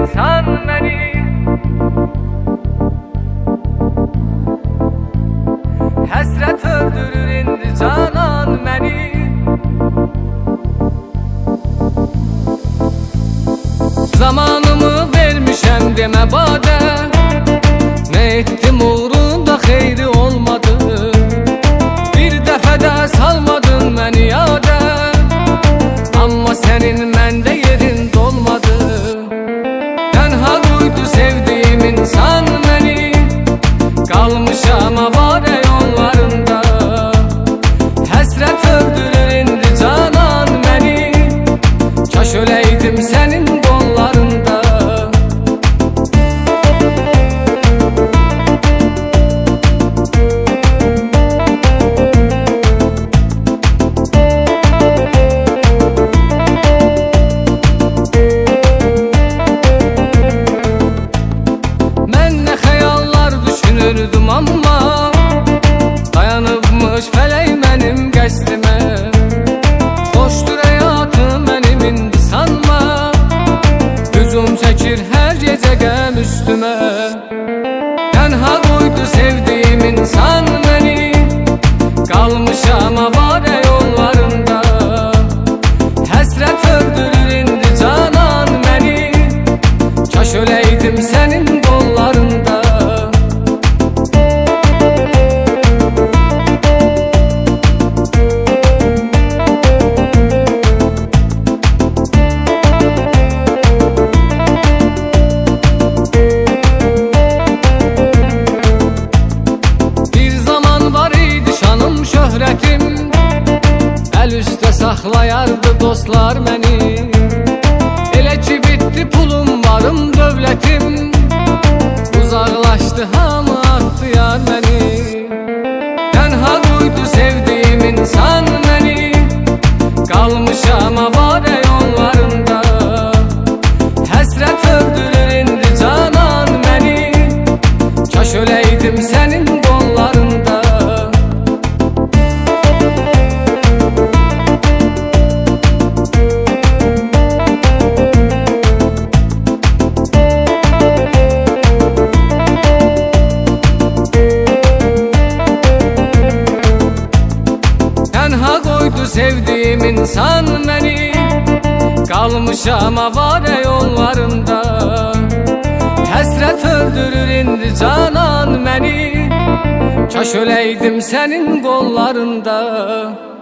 insan beni. Həsrət öldürür indi canan məni. Zamanımı vermişəm demə badə, nə etdim uğrunda xeyri olmadı. Bir dəfə də salmadın məni yadə, amma sənin məndə yerin dolmadı. Tənha qoydu sevdiyim insan məni, qalmışam avara yollarında. Həsrət öldürür indi canan məni, kaş öləydim sənin qollarında. Düşünürdüm amma dayanıbmış fələk mənim qəsdimə. Xoşdur həyatım mənim indi sanma, hüzum çəkir hər gecə qəm üstümə. Tənha qoydu sevdiyim insan məni, qalmışam avara yollarında. Həsrət öldürür indi canan məni, kaş öləydim sənin qollarında. Şöhrətim əl üstə saxlayardı dostlar məni. Elə ki bitdi pulum, varım, dövlətim, uzaqlaşdı hamı, atdı yar məni. Tənha qoydu sevdiyim insan məni, qalmışam avara yollarında. Həsrət öldürür indi canan məni, kaş öləydim sənin qollarında. Tənha qoydu sevdiyim insan məni, qalmışam avara yollarında. Həsrət öldürür indi canan məni, kaş öləydim sənin qollarında.